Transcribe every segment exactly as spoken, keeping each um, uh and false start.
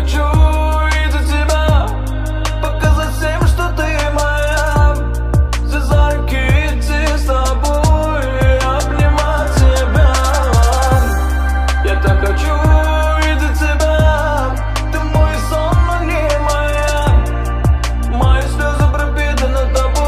хочу из-за тебя показать всем, что ты моя. За за руки идти с тобой и обнимать тебя. Я так хочу из-за тебя. Ты мой сон, но не моя. Мои слезы пропитаны тобой.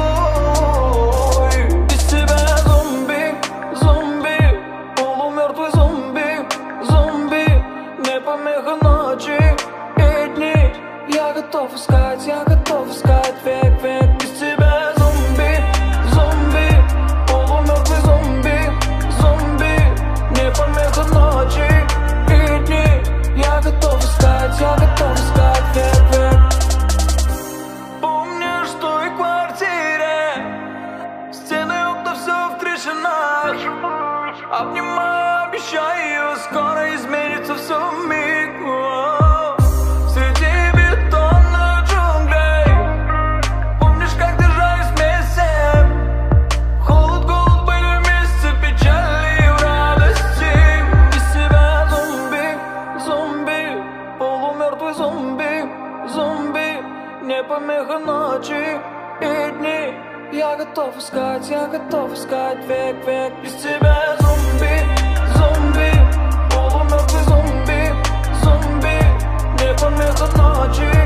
Без тебя я зомби, зомби, полумертвый зомби, зомби. Не помеха ночи и дней. Я готов искать, я готов искать век, век. Без тебя я зомби, зомби, полумертвый зомби, зомби. Не помеха ночи и дней. Я готов искать, я готов искать век, век. Помнишь, в той квартире стены, окна, все в трещинах. Обнимаю, обещаю, скоро изменится все вмиг. О, среди бетонных джунглей. Помнишь, как держались вместе? Холод, голод, были вместе, печали и радости. Без тебя я зомби, зомби, полумертвый зомби, зомби. Не помеха ночи и дней. Я готов искать, я готов искать век, век. Без тебя я зомби, зомби, полумертвый зомби, зомби. Не помеха ночи